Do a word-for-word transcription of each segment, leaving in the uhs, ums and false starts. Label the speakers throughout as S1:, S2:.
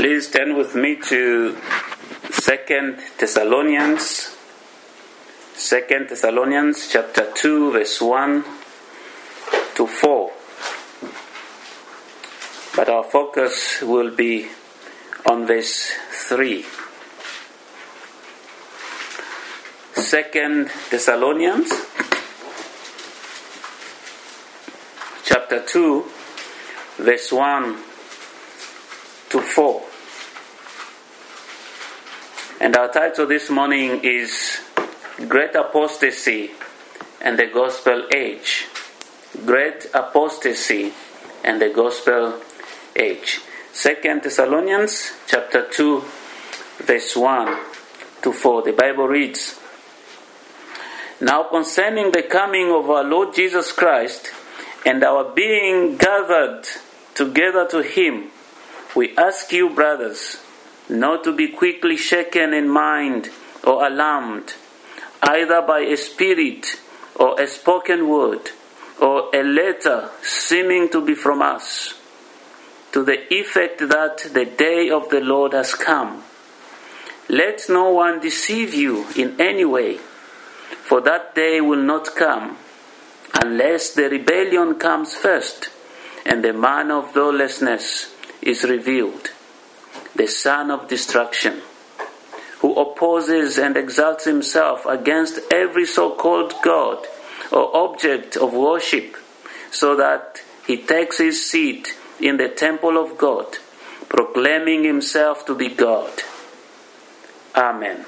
S1: Please turn with me to Second Thessalonians, Second Thessalonians chapter two, verse one to four. But our focus will be on verse three. Second Thessalonians chapter two, verse one to four. And our title this morning is Great Apostasy and the Gospel Age. Great Apostasy and the Gospel Age. Second Thessalonians chapter two, verse one to four. The Bible reads, Now concerning the coming of our Lord Jesus Christ and our being gathered together to him, we ask you, brothers, not to be quickly shaken in mind or alarmed, either by a spirit or a spoken word or a letter seeming to be from us, to the effect that the day of the Lord has come. Let no one deceive you in any way, for that day will not come unless the rebellion comes first and the man of lawlessness is revealed, the son of destruction, who opposes and exalts himself against every so-called God or object of worship, so that he takes his seat in the temple of God, proclaiming himself to be God. Amen.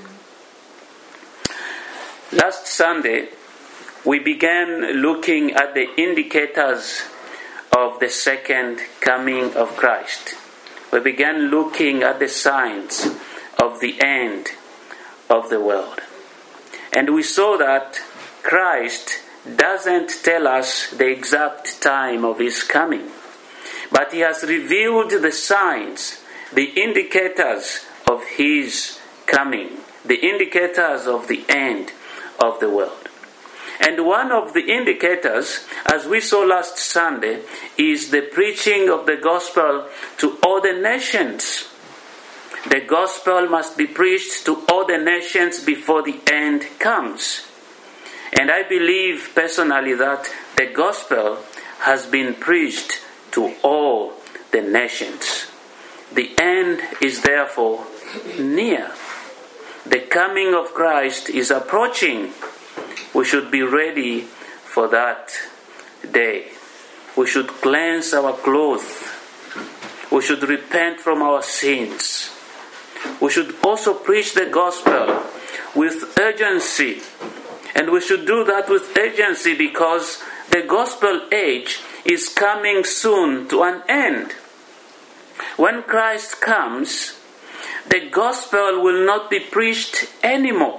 S1: Last Sunday, we began looking at the indicators of the second coming of Christ. We began looking at the signs of the end of the world. And we saw that Christ doesn't tell us the exact time of his coming, but he has revealed the signs, the indicators of his coming, the indicators of the end of the world. And one of the indicators, as we saw last Sunday, is the preaching of the gospel to all the nations. The gospel must be preached to all the nations before the end comes. And I believe personally that the gospel has been preached to all the nations. The end is therefore near. The coming of Christ is approaching. We should be ready for that day. We should cleanse our clothes. We should repent from our sins. We should also preach the gospel with urgency. And we should do that with urgency because the gospel age is coming soon to an end. When Christ comes, the gospel will not be preached anymore.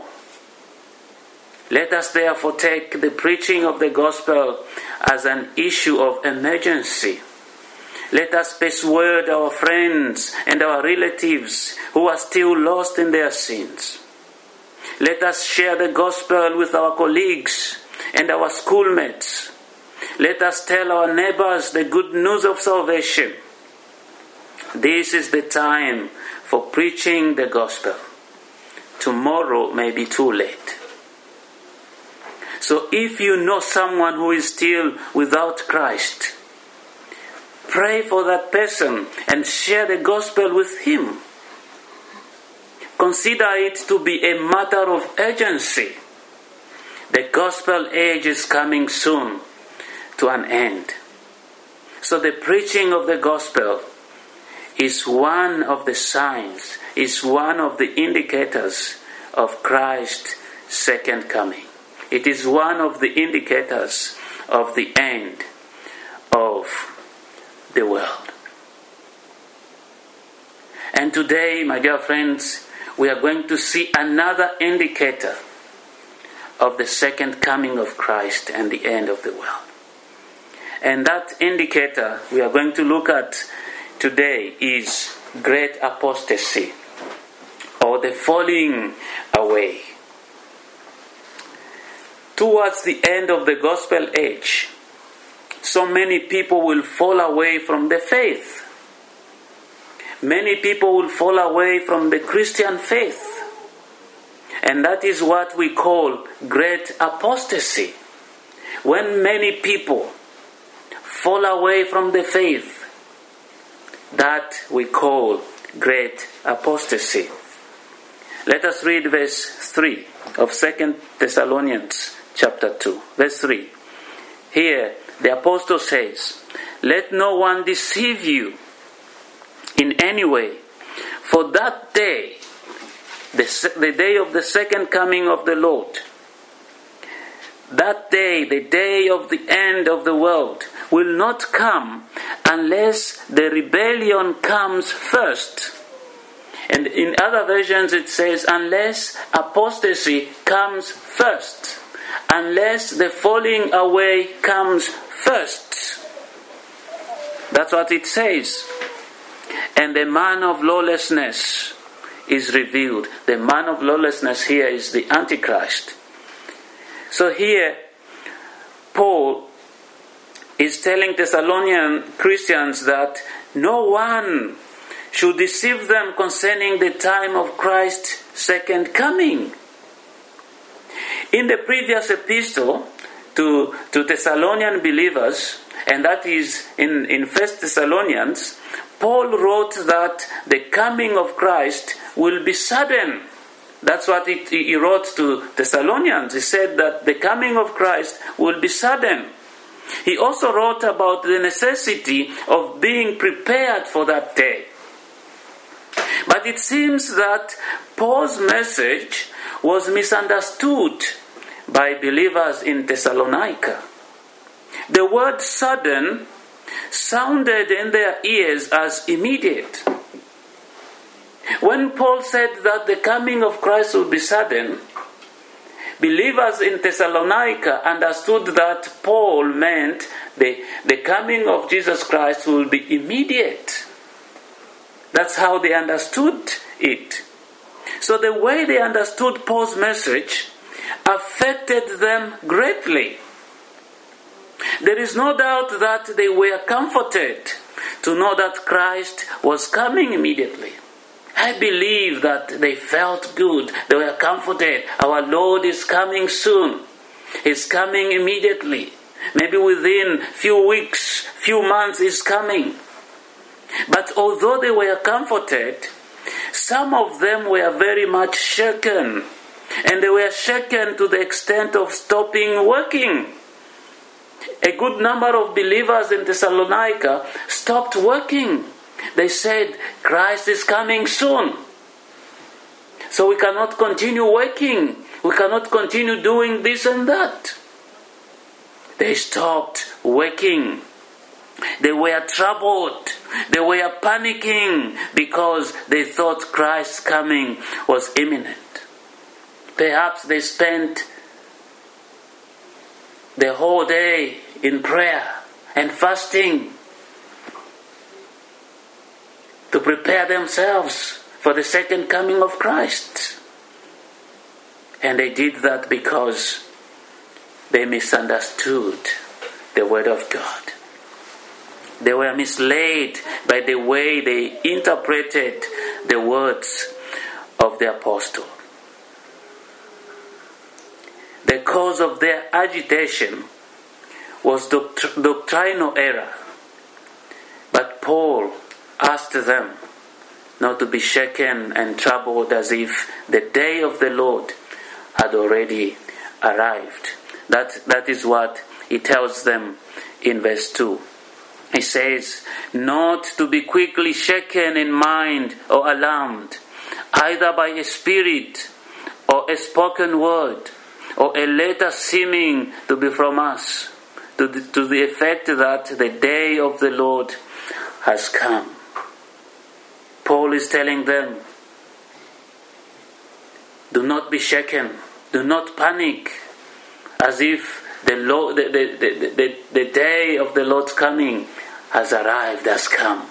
S1: Let us therefore take the preaching of the gospel as an issue of emergency. Let us persuade our friends and our relatives who are still lost in their sins. Let us share the gospel with our colleagues and our schoolmates. Let us tell our neighbors the good news of salvation. This is the time for preaching the gospel. Tomorrow may be too late. So if you know someone who is still without Christ, pray for that person and share the gospel with him. Consider it to be a matter of urgency. The gospel age is coming soon to an end. So the preaching of the gospel is one of the signs, is one of the indicators of Christ's second coming. It is one of the indicators of the end of the world. And today, my dear friends, we are going to see another indicator of the second coming of Christ and the end of the world. And that indicator we are going to look at today is great apostasy, or the falling away. Towards the end of the gospel age, so many people will fall away from the faith. many people will fall away from the Christian faith. And that is what we call great apostasy. When many people fall away from the faith, that we call great apostasy. Let us read verse three of Second Thessalonians chapter two. Verse three. Here the apostle says, "Let no one deceive you in any way, for that day, the, the day of the second coming of the Lord, that day, the day of the end of the world, will not come unless the rebellion comes first." And in other versions it says, unless apostasy comes first. Unless the falling away comes first. That's what it says. And the man of lawlessness is revealed. The man of lawlessness here is the Antichrist. So here, Paul is telling Thessalonian Christians that no one should deceive them concerning the time of Christ's second coming. In the previous epistle to, to Thessalonian believers, and that is in, in First Thessalonians, Paul wrote that the coming of Christ will be sudden. That's what it, he wrote to Thessalonians. He said that the coming of Christ will be sudden. He also wrote about the necessity of being prepared for that day. But it seems that Paul's message was misunderstood by believers in Thessalonica. The word sudden sounded in their ears as immediate. When Paul said that the coming of Christ will be sudden, believers in Thessalonica understood that Paul meant the, the coming of Jesus Christ will be immediate. That's how they understood it. So the way they understood Paul's message affected them greatly. There is no doubt that they were comforted to know that Christ was coming immediately. I believe that they felt good. They were comforted. Our Lord is coming soon. He's coming immediately. Maybe within few weeks, few months He's coming. But although they were comforted, some of them were very much shaken. And they were shaken to the extent of stopping working. A good number of believers in Thessalonica stopped working. They said, Christ is coming soon. So we cannot continue working. We cannot continue doing this and that. They stopped working. They were troubled. They were panicking because they thought Christ's coming was imminent. Perhaps they spent the whole day in prayer and fasting to prepare themselves for the second coming of Christ. And they did that because they misunderstood the Word of God. They were misled by the way they interpreted the words of the apostle. The cause of their agitation was doct- doctrinal error. But Paul asked them not to be shaken and troubled as if the day of the Lord had already arrived. That, that is what he tells them in verse two. He says, not to be quickly shaken in mind or alarmed, either by a spirit or a spoken word, or a letter seeming to be from us, to the, to the effect that the day of the Lord has come. Paul is telling them, do not be shaken, do not panic, as if the, Lord, the, the, the, the, the day of the Lord's coming has arrived, has come.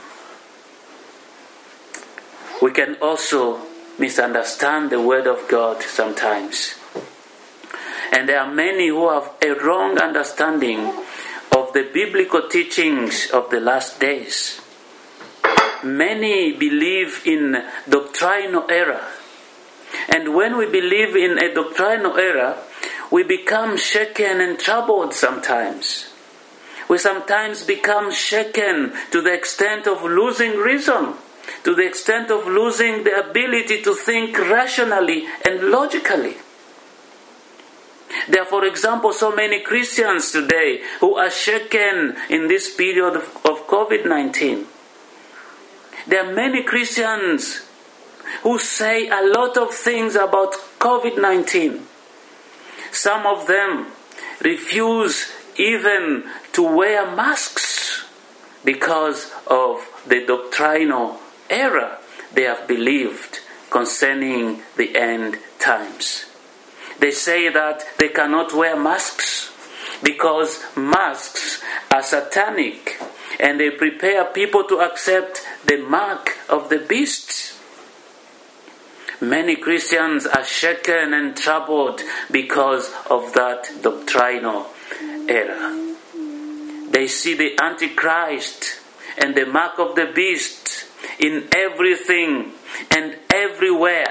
S1: We can also misunderstand the Word of God sometimes. And there are many who have a wrong understanding of the biblical teachings of the last days. many believe in doctrinal error. And when we believe in a doctrinal error, we become shaken and troubled sometimes. We sometimes become shaken to the extent of losing reason, to the extent of losing the ability to think rationally and logically. There are, for example, so many Christians today who are shaken in this period of, of covid nineteen. There are many Christians who say a lot of things about covid nineteen. Some of them refuse even to wear masks because of the doctrinal error they have believed concerning the end times. They say that they cannot wear masks because masks are satanic and they prepare people to accept the mark of the beast. Many Christians are shaken and troubled because of that doctrinal error. They see the Antichrist and the mark of the beast in everything and everywhere.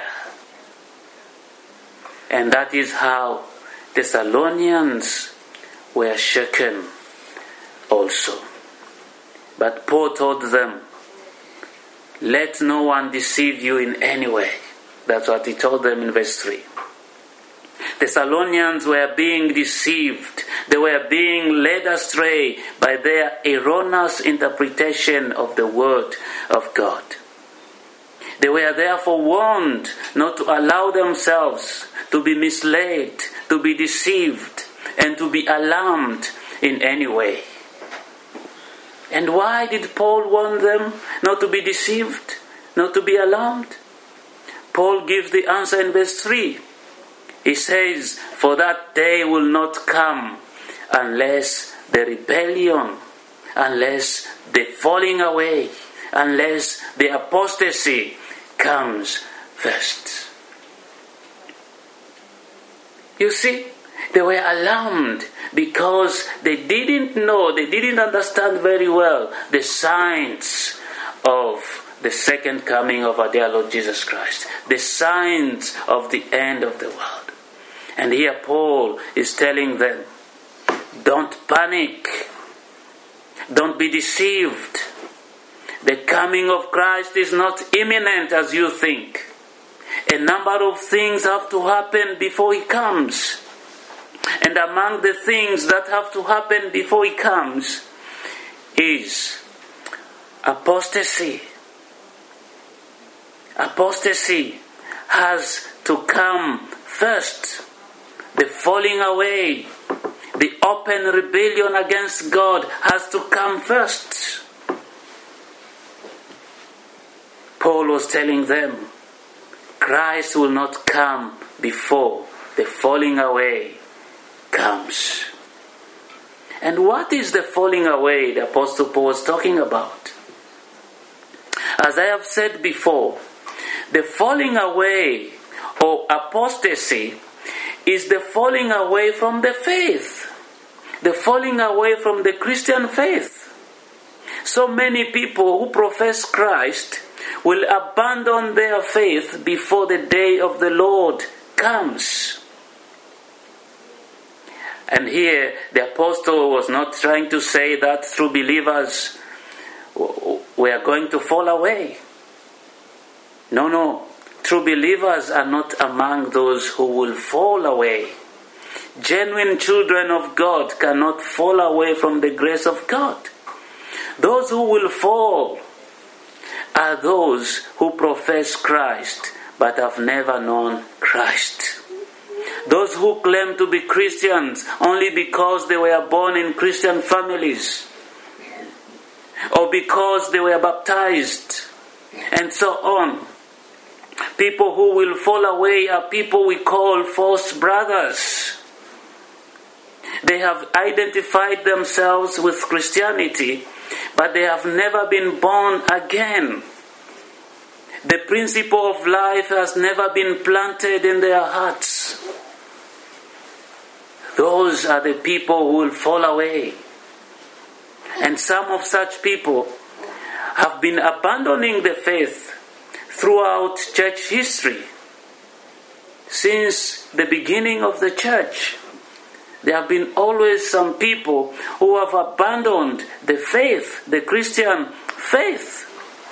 S1: And that is how Thessalonians were shaken also. But Paul told them, let no one deceive you in any way. That's what he told them in verse three. Thessalonians were being deceived. They were being led astray by their erroneous interpretation of the Word of God. They were therefore warned not to allow themselves to be misled, to be deceived, and to be alarmed in any way. And why did Paul warn them not to be deceived, not to be alarmed? Paul gives the answer in verse three. He says, for that day will not come unless the rebellion, unless the falling away, unless the apostasy comes first. You see, they were alarmed because they didn't know, they didn't understand very well the signs of the second coming of our dear Lord Jesus Christ, the signs of the end of the world. And here Paul is telling them, don't panic, don't be deceived. The coming of Christ is not imminent as you think. A number of things have to happen before He comes. And among the things that have to happen before He comes is apostasy. Apostasy has to come first. The falling away, the open rebellion against God has to come first. Paul was telling them, Christ will not come before the falling away comes. And what is the falling away the Apostle Paul was talking about? As I have said before, the falling away or apostasy is the falling away from the faith, the falling away from the Christian faith. So many people who profess Christ will abandon their faith before the day of the Lord comes. And here the apostle was not trying to say that true believers were going to fall away. No, no. True believers are not among those who will fall away. Genuine children of God cannot fall away from the grace of God. Those who will fall are those who profess Christ but have never known Christ. Those who claim to be Christians only because they were born in Christian families or because they were baptized and so on. People who will fall away are people we call false brothers. They have identified themselves with Christianity, but they have never been born again. The principle of life has never been planted in their hearts. Those are the people who will fall away. And some of such people have been abandoning the faith throughout church history. Since the beginning of the church, there have been always some people who have abandoned the faith, the Christian faith.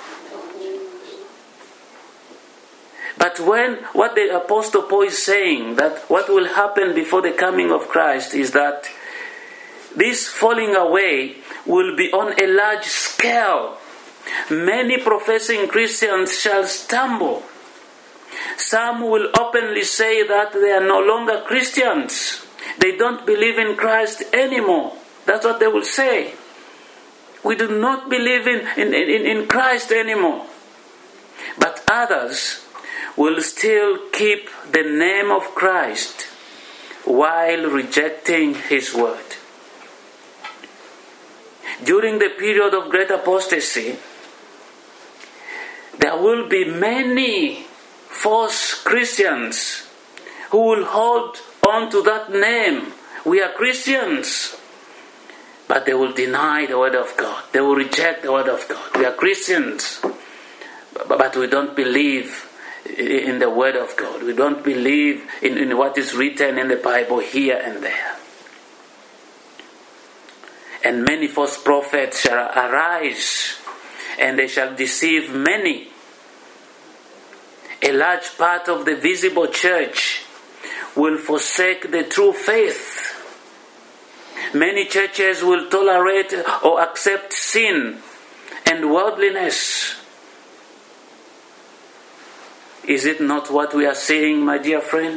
S1: But when what the Apostle Paul is saying, that what will happen before the coming of Christ is that this falling away will be on a large scale. Many professing Christians shall stumble. Some will openly say that they are no longer Christians. They don't believe in Christ anymore. That's what they will say. We do not believe in, in, in, in Christ anymore. But others will still keep the name of Christ while rejecting His word. During the period of great apostasy, there will be many false Christians who will hold on to that name. We are Christians. But they will deny the word of God. They will reject the word of God. We are Christians, but we don't believe in the word of God. We don't believe in, in what is written in the Bible here and there. And many false prophets shall arise, and they shall deceive many. A large part of the visible church will forsake the true faith. Many churches will tolerate or accept sin and worldliness. Is it not what we are seeing, my dear friend?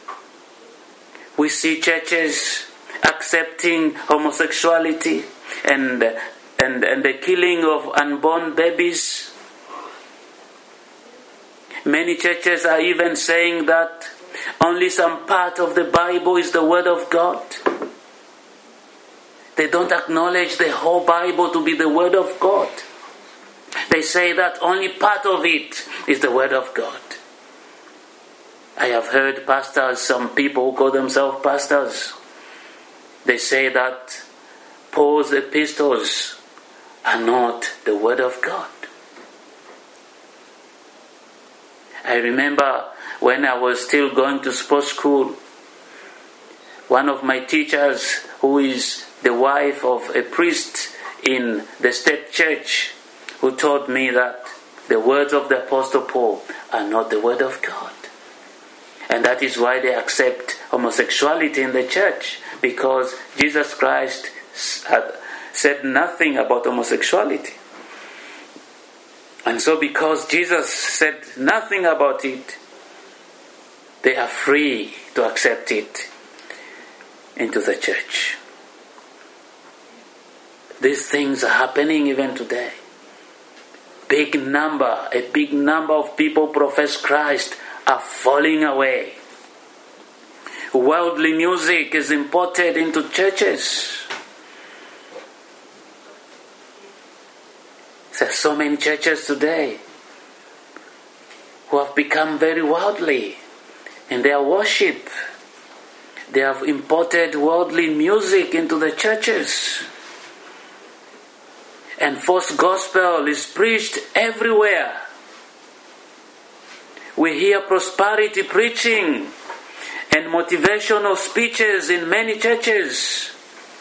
S1: We see churches accepting homosexuality and, and, and the killing of unborn babies. Many churches are even saying that only some part of the Bible is the Word of God. They don't acknowledge the whole Bible to be the Word of God. They say that only part of it is the Word of God. I have heard pastors, some people who call themselves pastors, they say that Paul's epistles are not the Word of God. I remember when I was still going to sports school, one of my teachers, who is the wife of a priest in the state church, who told me that the words of the Apostle Paul are not the Word of God. And that is why they accept homosexuality in the church, because Jesus Christ had said nothing about homosexuality. And so because Jesus said nothing about it, they are free to accept it into the church. These things are happening even today. Big number, a big number of people profess Christ are falling away. Worldly music is imported into churches. There are so many churches today who have become very worldly in their worship. They have imported worldly music into the churches. And false gospel is preached everywhere. We hear prosperity preaching and motivational speeches in many churches.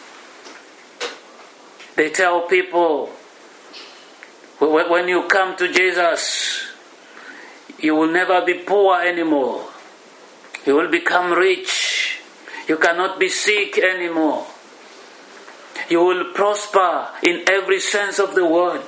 S1: They tell people, when you come to Jesus, you will never be poor anymore. You will become rich. You cannot be sick anymore. You will prosper in every sense of the word.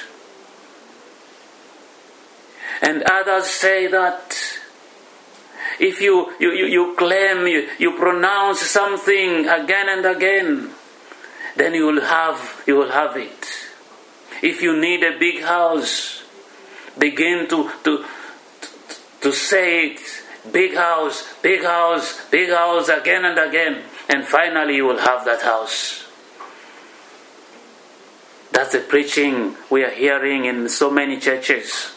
S1: And others say that if you, you, you, you claim, you, you pronounce something again and again, then you will have, you will have it. If you need a big house, begin to, to, to say it, big house, big house, big house again and again, and finally you will have that house. That's the preaching we are hearing in so many churches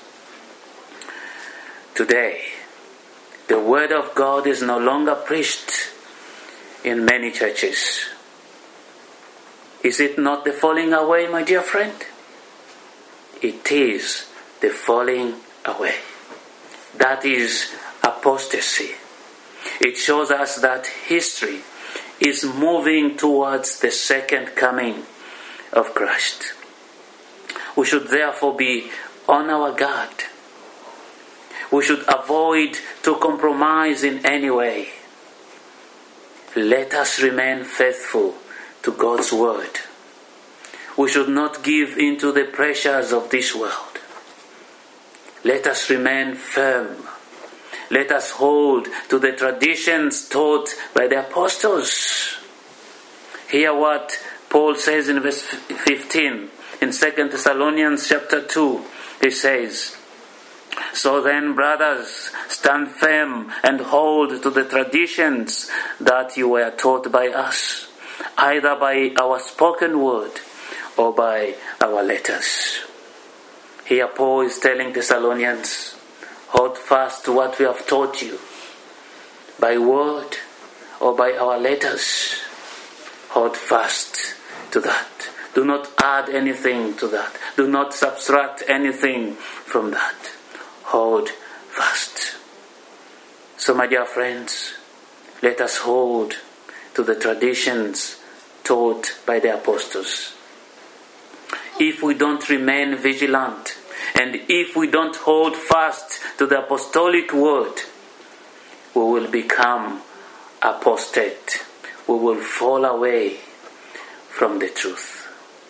S1: today. The Word of God is no longer preached in many churches. Is it not the falling away, my dear friend? it is the falling away. That is apostasy. It shows us that history is moving towards the second coming of Christ. We should therefore be on our guard. We should avoid to compromise in any way. Let us remain faithful to God's word. We should not give in to the pressures of this world. Let us remain firm. Let us hold to the traditions taught by the apostles. Hear what Paul says in verse fifteen in Second Thessalonians chapter two. He says, "So then, brothers, stand firm and hold to the traditions that you were taught by us, either by our spoken word or by our letters." Here Paul is telling Thessalonians, hold fast to what we have taught you, by word or by our letters. Hold fast to that. Do not add anything to that. Do not subtract anything from that. Hold fast. So, my dear friends, let us hold to the traditions taught by the apostles. If we don't remain vigilant, and if we don't hold fast to the apostolic word, we will become apostate. We will fall away from the truth.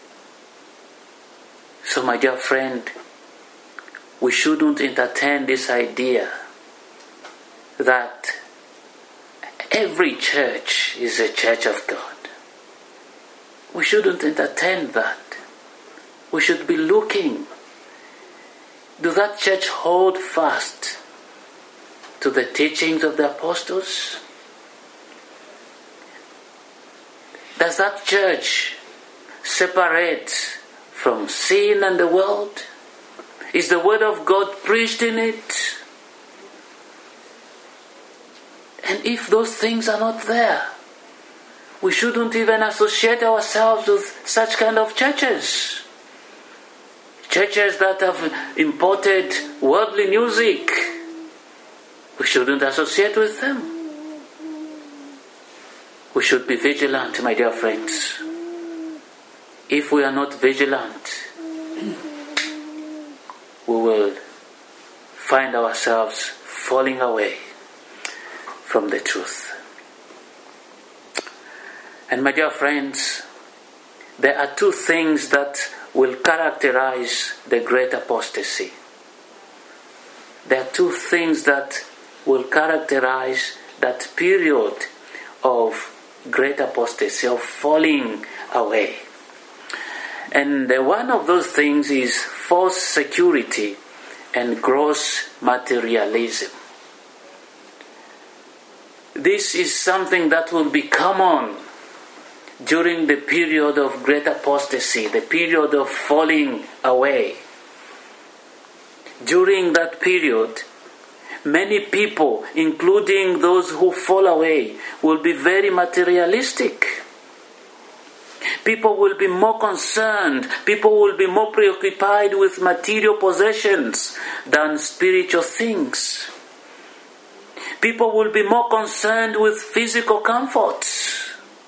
S1: So, my dear friend, we shouldn't entertain this idea that every church is a church of God. We shouldn't entertain that. We should be looking. Does that church hold fast to the teachings of the apostles? Does that church separate from sin and the world? Is the word of God preached in it? And if those things are not there, we shouldn't even associate ourselves with such kind of churches. Churches that have imported worldly music, we shouldn't associate with them. We should be vigilant, my dear friends. If we are not vigilant, we will find ourselves falling away from the truth. And my dear friends, there are two things that will characterize the great apostasy. There are two things that will characterize that period of great apostasy, of falling away. And one of those things is false security and gross materialism. This is something that will be common during the period of great apostasy, the period of falling away. During that period, many people, including those who fall away, will be very materialistic. People will be more concerned, people will be more preoccupied with material possessions than spiritual things. People will be more concerned with physical comforts.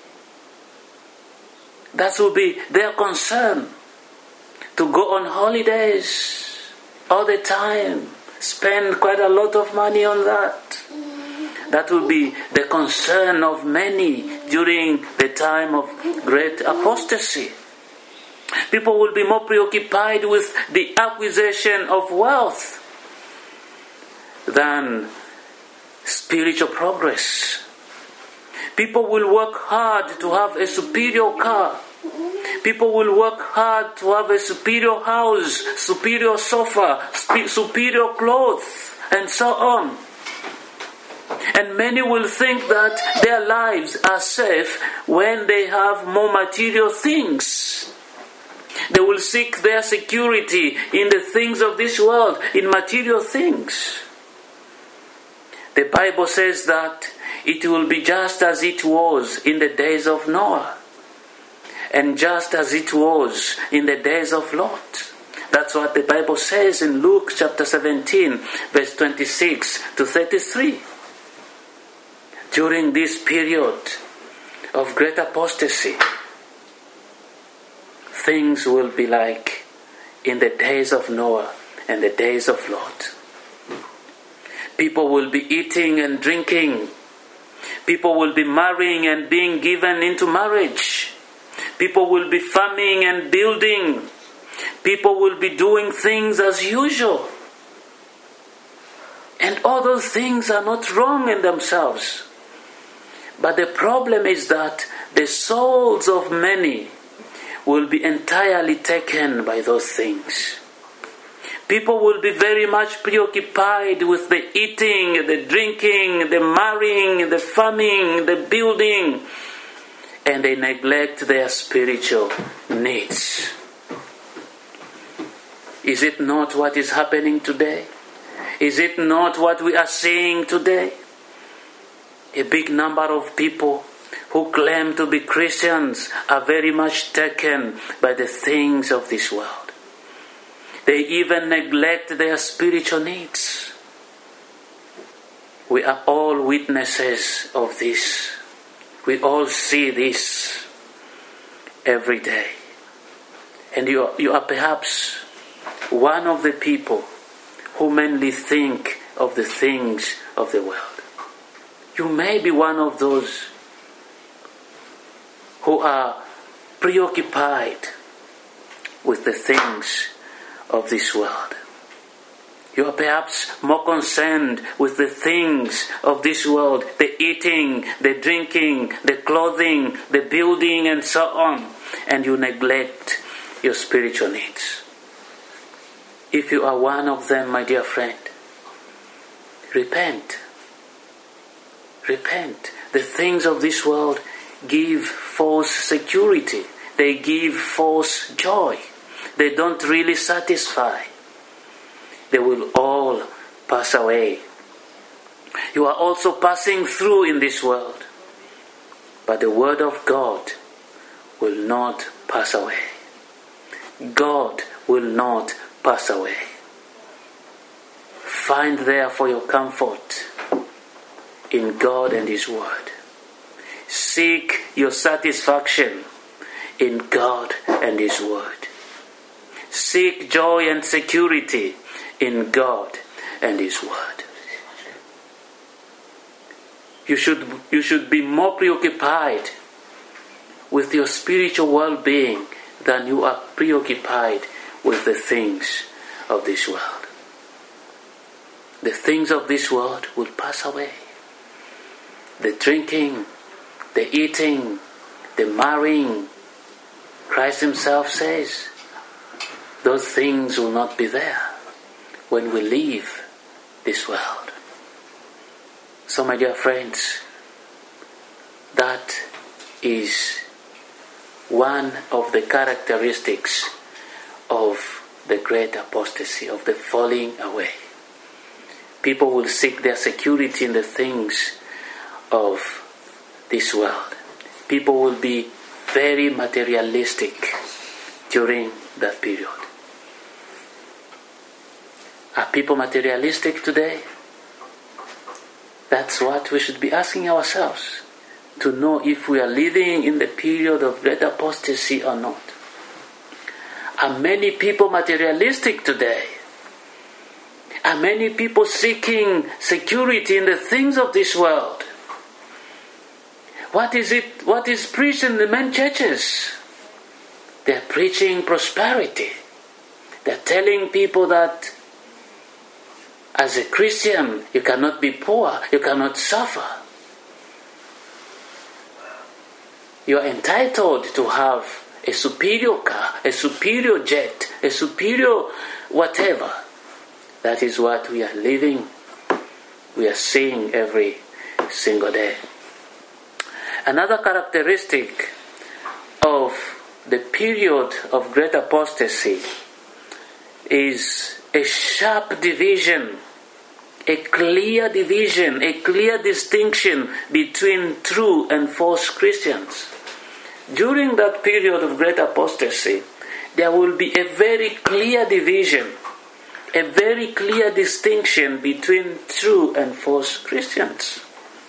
S1: That will be their concern. To go on holidays all the time, spend quite a lot of money on that. That will be the concern of many during the time of great apostasy. People will be more preoccupied with the acquisition of wealth than spiritual progress. People will work hard to have a superior car. People will work hard to have a superior house, superior sofa, superior clothes, and so on. And many will think that their lives are safe when they have more material things. They will seek their security in the things of this world, in material things. The Bible says that it will be just as it was in the days of Noah, and just as it was in the days of Lot. That's what the Bible says in Luke chapter seventeen, verse twenty-six to thirty-three. During this period of great apostasy, things will be like in the days of Noah and the days of Lot. People will be eating and drinking. People will be marrying and being given into marriage. People will be farming and building. People will be doing things as usual. And all those things are not wrong in themselves. But the problem is that the souls of many will be entirely taken by those things. People will be very much preoccupied with the eating, the drinking, the marrying, the farming, the building, and they neglect their spiritual needs. Is it not what is happening today? Is it not what we are seeing today? A big number of people who claim to be Christians are very much taken by the things of this world. They even neglect their spiritual needs. We are all witnesses of this. We all see this every day. And you are, you are perhaps one of the people who mainly think of the things of the world. You may be one of those who are preoccupied with the things of this world. You are perhaps more concerned with the things of this world, the eating, the drinking, the clothing, the building, and so on, and you neglect your spiritual needs. If you are one of them, my dear friend, repent. Repent. The things of this world give false security. They give false joy. They don't really satisfy. They will all pass away. You are also passing through in this world. But the word of God will not pass away. God will not pass away. Find therefore your comfort in God and His word. Seek your satisfaction in God and His word. Seek joy and security in God and His word. You should, you should be more preoccupied with your spiritual well-being than you are preoccupied with the things of this world. The things of this world will pass away. The drinking, the eating, the marrying, Christ Himself says, those things will not be there when we leave this world. So, my dear friends, that is one of the characteristics of the great apostasy, of the falling away. People will seek their security in the things of this world. People will be very materialistic during that period. Are people materialistic today? That's what we should be asking ourselves, to know if we are living in the period of great apostasy or not. Are many people materialistic today? Are many people seeking security in the things of this world? What is it? What is preached in the main churches? They're preaching prosperity. They're telling people that as a Christian, you cannot be poor, you cannot suffer. You are entitled to have a superior car, a superior jet, a superior whatever. That is what we are living, we are seeing every single day. Another characteristic of the period of great apostasy is a sharp division, a clear division, a clear distinction between true and false Christians. During that period of great apostasy, there will be a very clear division, a very clear distinction between true and false Christians.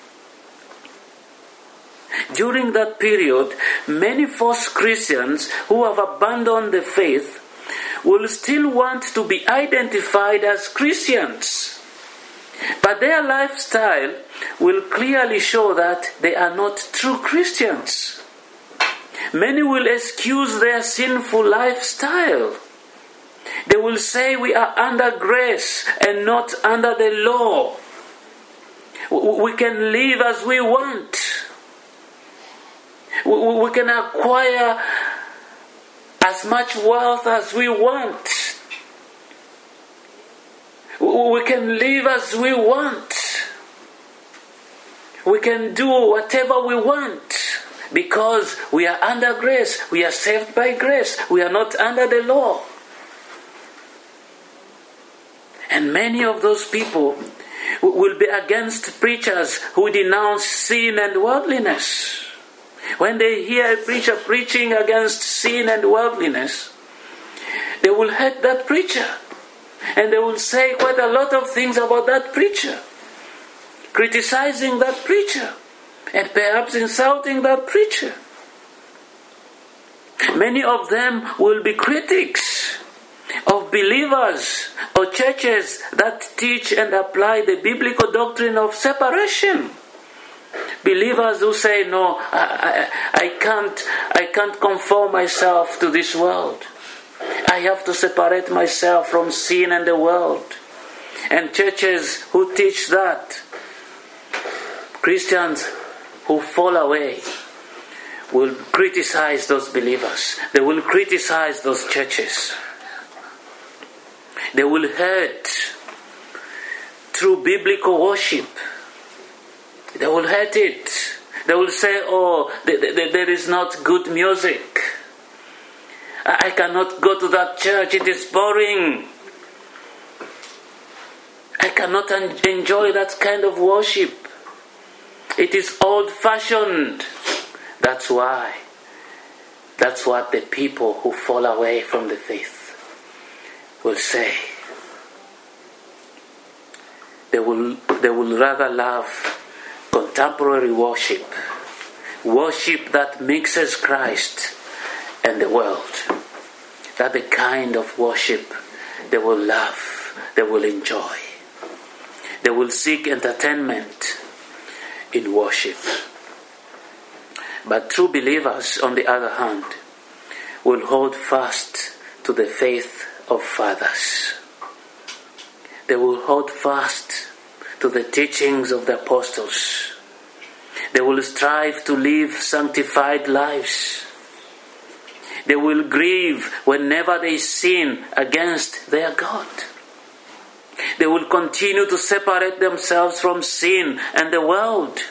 S1: During that period, many false Christians who have abandoned the faith will still want to be identified as Christians, but their lifestyle will clearly show that they are not true Christians. Many will excuse their sinful lifestyle. They will say we are under grace and not under the law. We can live as we want. We can acquire as much wealth as we want. We can live as we want. We can do whatever we want because we are under grace. We are saved by grace. We are not under the law. And many of those people will be against preachers who denounce sin and worldliness. When they hear a preacher preaching against sin and worldliness, they will hate that preacher. And they will say quite a lot of things about that preacher, criticizing that preacher, and perhaps insulting that preacher. Many of them will be critics of believers or churches that teach and apply the biblical doctrine of separation. Believers who say, no, I, I, I can't I can't conform myself to this world. I have to separate myself from sin and the world. And churches who teach that, Christians who fall away, will criticize those believers. They will criticize those churches. They will hurt true biblical worship. They will hate it. They will say, oh, th- th- there is not good music. I cannot go to that church. It is boring. I cannot en- enjoy that kind of worship. It is old-fashioned. That's why. That's what the people who fall away from the faith will say. They will, they will rather love contemporary worship, worship that mixes Christ and the world. That's the kind of worship they will love, they will enjoy. They will seek entertainment in worship. But true believers, on the other hand, will hold fast to the faith of fathers. They will hold fast to the teachings of the apostles. They will strive to live sanctified lives. They will grieve whenever they sin against their God. They will continue to separate themselves from sin and the world.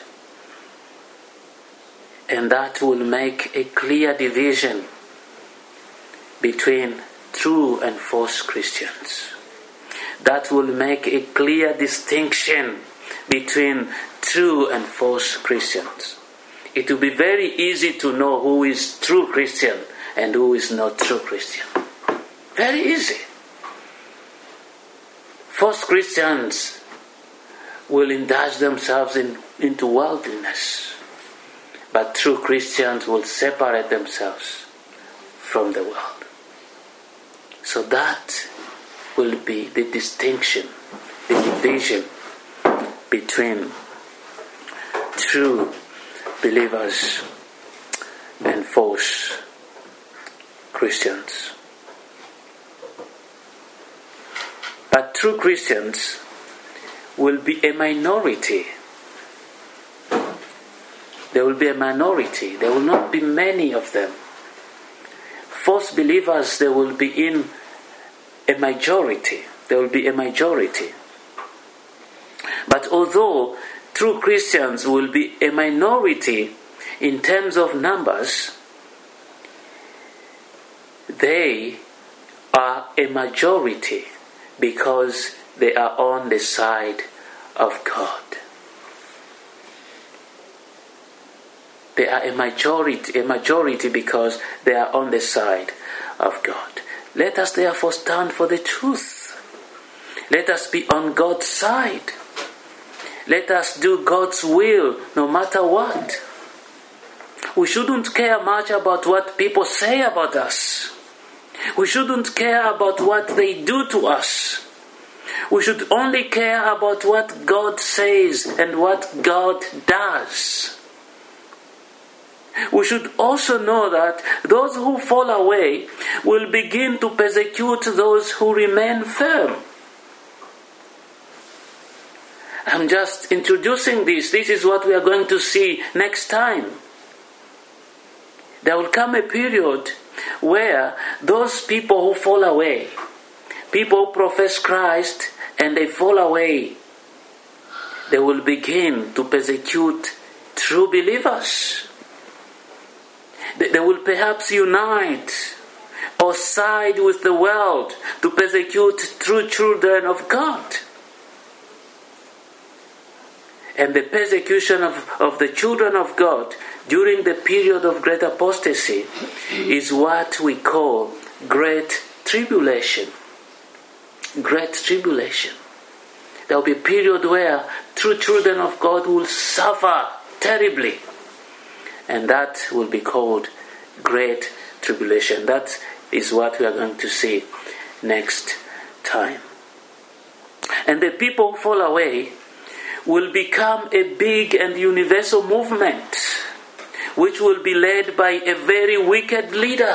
S1: And that will make a clear division between true and false Christians. That will make a clear distinction between true and false Christians. It will be very easy to know who is true Christian and who is not true Christian. Very easy. False Christians will indulge themselves in, into worldliness, but true Christians will separate themselves from the world. So that will be the distinction, the division between true believers and false Christians. But true Christians will be a minority. There will be a minority. There will not be many of them. False believers, there will be in a majority. There will be a majority. But although true Christians will be a minority in terms of numbers, they are a majority because they are on the side of God. They are a majority, a majority because they are on the side of God. Let us therefore stand for the truth. Let us be on God's side. Let us do God's will no matter what. We shouldn't care much about what people say about us. We shouldn't care about what they do to us. We should only care about what God says and what God does. We should also know that those who fall away will begin to persecute those who remain firm. I'm just introducing this. This is what we are going to see next time. There will come a period where those people who fall away, people who profess Christ and they fall away, they will begin to persecute true believers. They will perhaps unite or side with the world to persecute true children of God. And the persecution of, of the children of God during the period of great apostasy is what we call great tribulation. Great tribulation. There will be a period where true children of God will suffer terribly. And that will be called great tribulation. That is what we are going to see next time. And the people who fall away will become a big and universal movement, which will be led by a very wicked leader.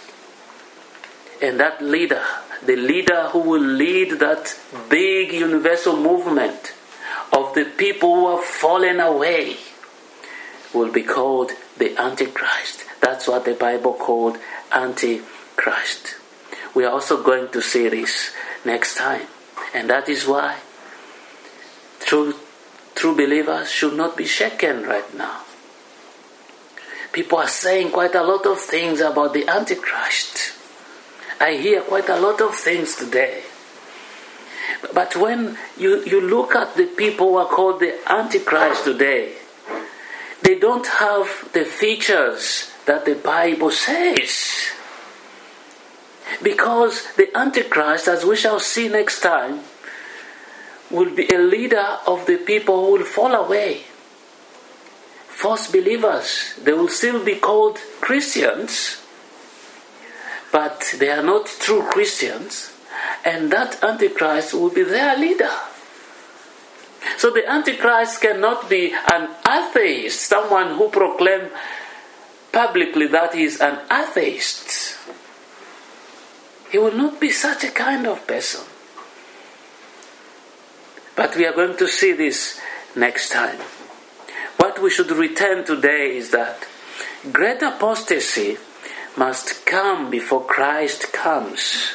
S1: And that leader, the leader who will lead that big universal movement of the people who have fallen away, will be called the Antichrist. That's what the Bible called Antichrist. We are also going to see this next time. And that is why true, true believers should not be shaken right now. People are saying quite a lot of things about the Antichrist. I hear quite a lot of things today. But when you, you look at the people who are called the Antichrist today, they don't have the features that the Bible says. Because the Antichrist, as we shall see next time, will be a leader of the people who will fall away. False believers. They will still be called Christians, but they are not true Christians. And that Antichrist will be their leader. So the Antichrist cannot be an atheist, someone who proclaims publicly that he is an atheist. He will not be such a kind of person. But we are going to see this next time. What we should return today is that great apostasy must come before Christ comes.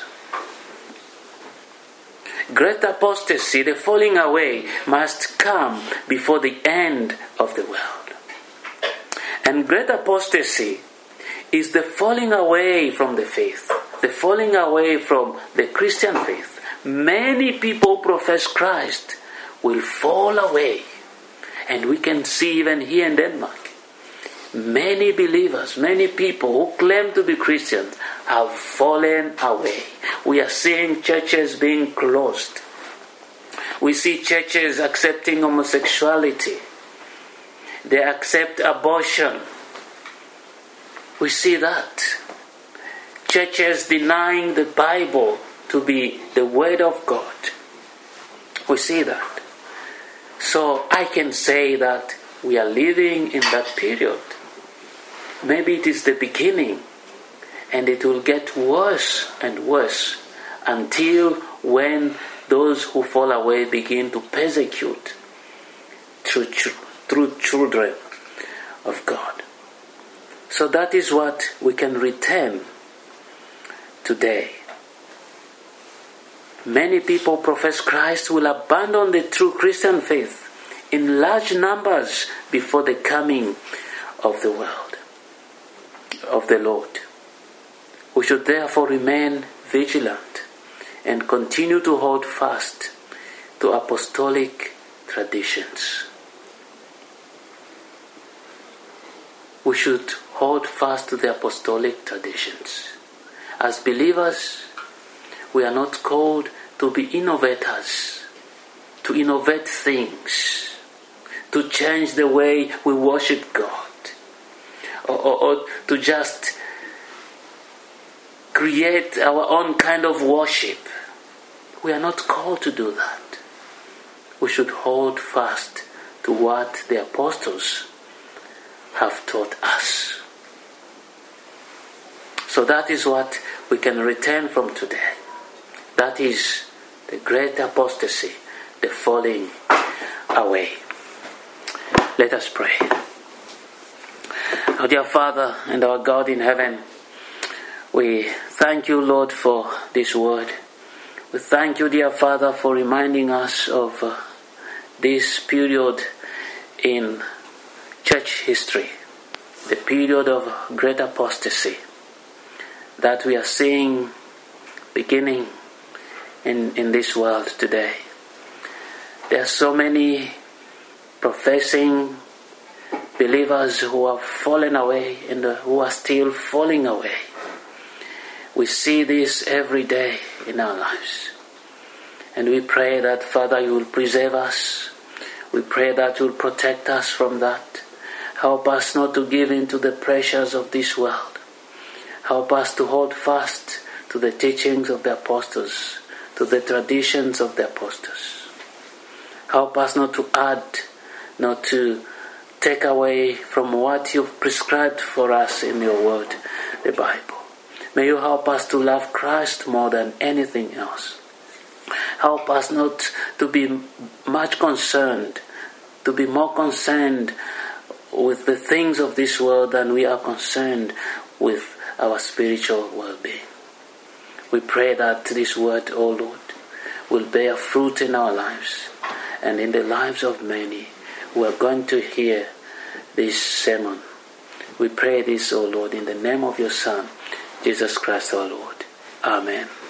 S1: Great apostasy, the falling away, must come before the end of the world. And great apostasy is the falling away from the faith, the falling away from the Christian faith. Many people who profess Christ will fall away. And we can see even here in Denmark, many believers, many people who claim to be Christians have fallen away. We are seeing churches being closed. We see churches accepting homosexuality. They accept abortion. We see that. Churches denying the Bible to be the Word of God. We see that. So I can say that we are living in that period. Maybe it is the beginning, and it will get worse and worse until when those who fall away begin to persecute true, true children of God. So that is what we can return today. Many people profess Christ will abandon the true Christian faith in large numbers before the coming of the world, of the Lord. We should therefore remain vigilant and continue to hold fast to apostolic traditions. We should hold fast to the apostolic traditions. As believers, we are not called to be innovators, to innovate things, to change the way we worship God, or, or, or to just create our own kind of worship. We are not called to do that. We should hold fast to what the apostles have taught us. So that is what we can return from today. That is the great apostasy, the falling away. Let us pray. Our dear Father and our God in heaven, we thank you, Lord, for this word. We thank you, dear Father, for reminding us of uh, this period in church history, the period of great apostasy that we are seeing beginning in, in this world today. There are so many professing believers who have fallen away and who are still falling away. We see this every day in our lives. And we pray that, Father, you will preserve us. We pray that you will protect us from that. Help us not to give in to the pressures of this world. Help us to hold fast to the teachings of the apostles, to the traditions of the apostles. Help us not to add, not to take away from what you've prescribed for us in your word, the Bible. May you help us to love Christ more than anything else. Help us not to be much concerned, to be more concerned with the things of this world than we are concerned with our spiritual well-being. We pray that this word, O Lord, will bear fruit in our lives and in the lives of many who are going to hear this sermon. We pray this, O Lord, in the name of your Son, Jesus Christ our Lord. Amen.